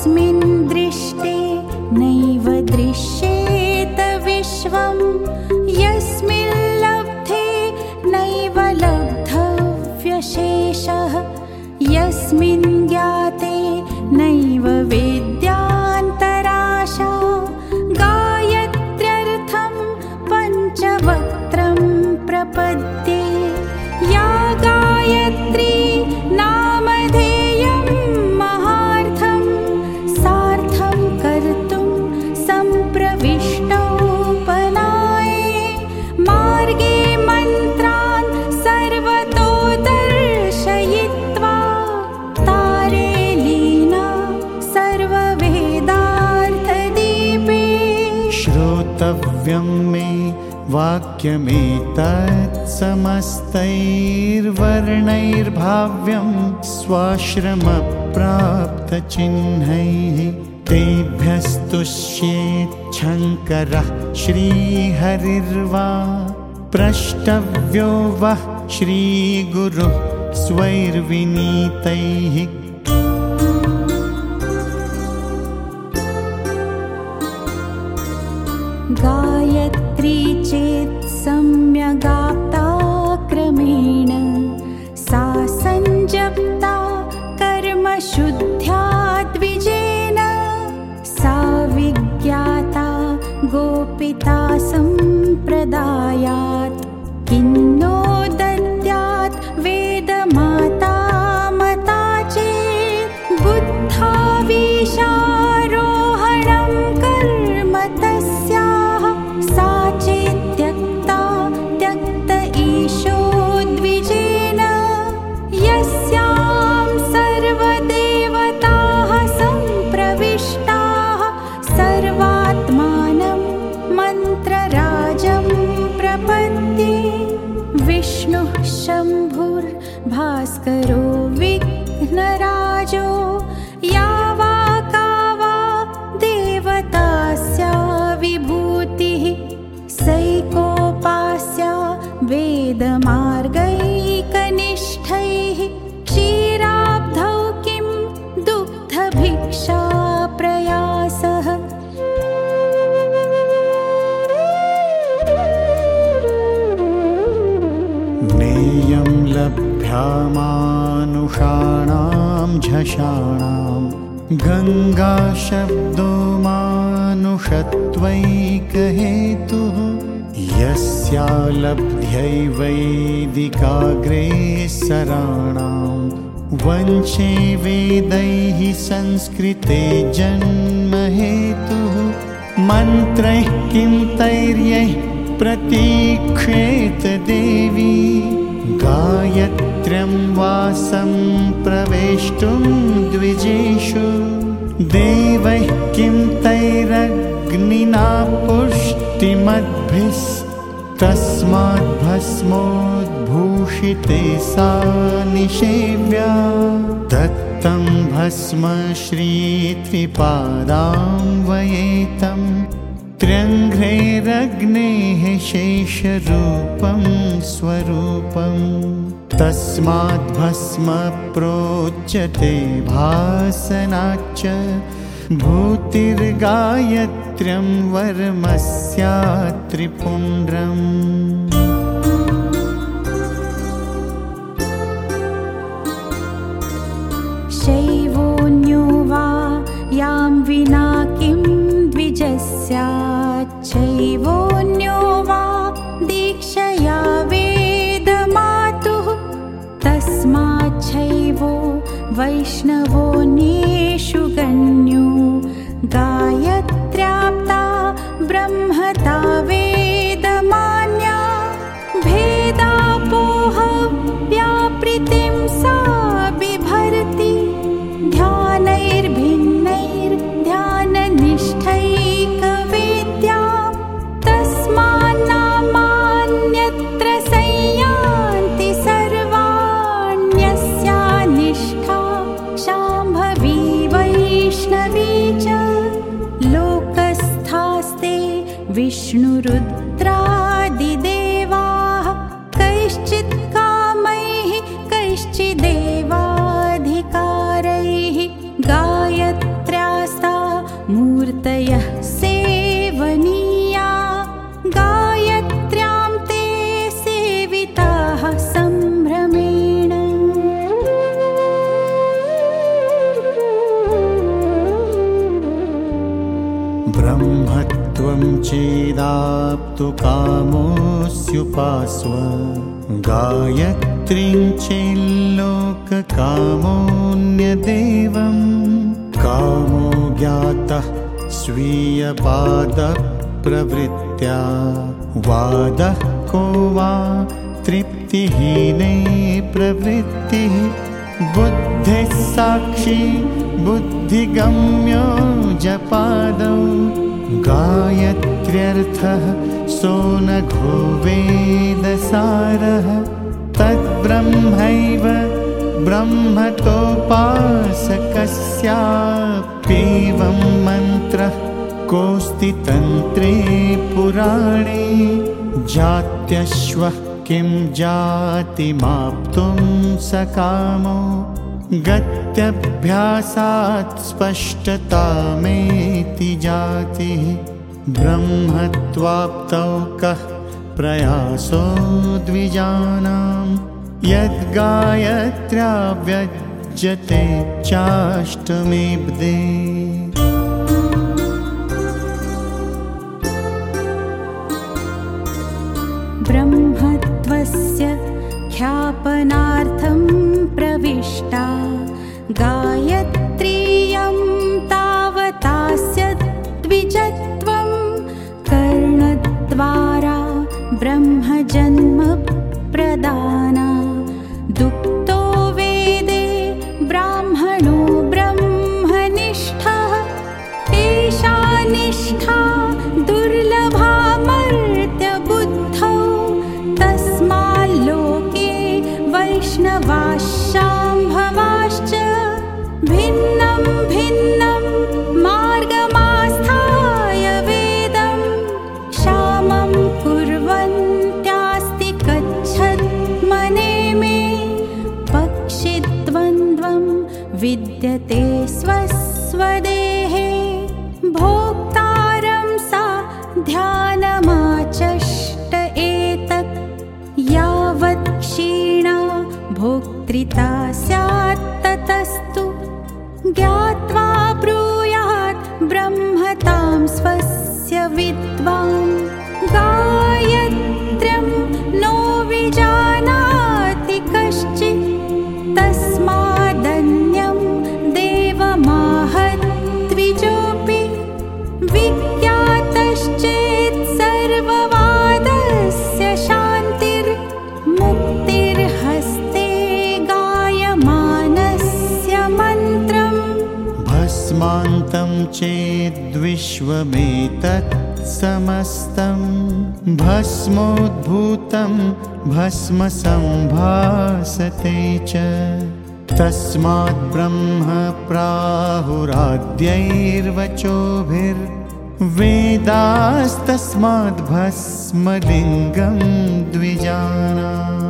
यस्मिन् दृष्टे नैव दृश्येत विश्वं, यस्मिन् लब्धे नैव लब्धव्यशेषः, यस्मिन् ज्ञाते नैव वेद्यान्तराशा। गायत्र्यर्थं पञ्चवक्त्रं प्रपद्ये, या गायत्री नामधेयं महार्थं, सार्थं कर्तुं सम्प्रविष्टोपनाये। मार्गे मन्त्रान् सर्वतो दर्शयित्वा, तारे लीना सर्ववेदार्थदीपे। श्रोतव्यं मे वाक्यमेतत् समस्तैर्वर्णैर्भाव्यं, स्वाश्रमप्राप्तचिह्नैः। तेभ्यस्तुष्येच्छङ्करः श्रीहरिर्वा, प्रष्टव्यो वः श्रीगुरुः स्वैर्विनीतैः। गायत्री चेत् सम्यगाप्ता क्रमेण, सा सञ्जप्ता कर्मशुद्ध्या द्विजेन। सा विज्ञाता गोपिता सम्प्रदायात्, किन्नो दद्यात् वेदमाता मता चेत्। बुद्धावीशारोहणं कर्म तस्याः, सा चेत्यक्ता त्यक्त ईशो द्विजेन। यस्यां सर्वदेवताः सम्प्रविष्टाः, सर्वात्मानं मन्त्रराजं प्रपद्ये। विष्णुः शम्भुर्भास्करो विघ्नराजो, या वा का वा देवतास्या विभूतिः। सैकोपास्या वेदमार्गैकनिष्ठैः, क्षीराब्धौ किं दुग्धभिक्षा प्रयासः। नेयं लभ्यामानुषाणां झषाणां, गङ्गाशब्दो मानुषत्वैकहेतुः। यस्या लब्ध्यै वैदिकाग्रेसराणां, वंशे वेदैः संस्कृते जन्महेतुः। मन्त्रैः किं तैर्यैः प्रतीक्षेत देवी, गायत्र्यं वासं प्रवेष्टुं द्विजेषु। देवैः किं तैरग्निना पुष्टिमद्भिस्तस्माद् भस्मोद्भूषिते सा निषेव्या। दत्तं भस्म श्रीत्रिपादान्वयेतं, त्र्यङ्घ्रेरग्नेः शेषरूपं स्वरूपं। तस्माद् भस्म प्रोच्यते भासनाच्च, भूतिर्गायत्र्यं वर्मस्यात् त्रिपुण्ड्रम्। शैवोऽन्यो वा यां विना किं द्विजस्याच्छैवोऽन्यो वा दीक्षया वेदमातुः। तस्माच्छैवो वैष्णवोऽन्येषु गण्यो, गायत्र्याप्ता ब्रह्मता वेदमान्या। भेदापोह व्यापृतिं सा बिभर्ति, ध्यानैर्भिन्नैर्ध्याननिष्ठैकवेद्या। तस्मान्नामान्यत्र संयान्ति सर्वाण्यस्या निष्ठा, शाम्भवी वैष्णवी च। लोकस्थास्ते विष्णुरुद्रादिदेवाः, कैश्चित् कामैः कैश्चिदेवाधिकारैः। गायत्र्या प्राप्तु कामोऽस्युपास्व गायत्रीं चेल्लोककामोऽन्यदेवं कामो ज्ञातः स्वीयपादप्रवृत्त्या वादः को वा तृप्तिहीने प्रवृत्तिः बुद्धिः साक्षी बुद्धिगम्यो जपादौ गायत्र्यर्थः सोनघो वेदसारः तद्ब्रह्मैव ब्रह्मतोपासकस्याप्येवं मन्त्रः कोऽस्ति तन्त्रे पुराणे जात्यश्वः किं जातिमाप्तुं सकामो गत्यभ्यासात् स्पष्टतामेति जातिः ब्रह्मत्वाप्तौ कः प्रयासो द्विजानां यद्गायत्र्या व्यज्यते चाष्टमीब्धे ब्रह्मत्वस्य ख्यापनार्थं प्रविष्टा गायत्रीयं तावतास्य द्विजत्वं कर्णद्वारा ब्रह्मजन्म प्रदाना दुक्तो वेदे ब्राह्मणो ब्रह्मनिष्ठः एषा निष्ठा दुर्लभा मर्त्यबुद्धौ तस्माल्लोके वैष्णवाश्चाम्भवाश्च भिन्नं भिन्नं मार्गमास्थाय वेदं क्षामं कुर्वन्त्यास्ति गच्छत् मने मे पक्षिद्वन्द्वं विद्यते स्वस्वदेहे भोक्तारं सा ध्यानमाचष्ट एतत् यावत् क्षीणा भोक्तृता स्यात् ततस्तु ज्ञात्वा ब्रूयात् ब्रह्मतां स्वस्य विद्वान् गायत्र्यं नो विजानाति कश्चित् तस्मादन्यं देवमाहद्विजोऽपि विज्ञातश्चेत् सर्ववादस्य शान्तिर्मुक्तिर्हस्ते गायमानस्य मन्त्रम् भस्मान्तं चेद्विश्वमेतत् समस्तं भस्मोद्भूतं भस्मसंभासते च तस्मात् ब्रह्म प्राहुराद्यैर्वचोभिर्वेदास्तस्माद् भस्मलिङ्गं द्विजानाम्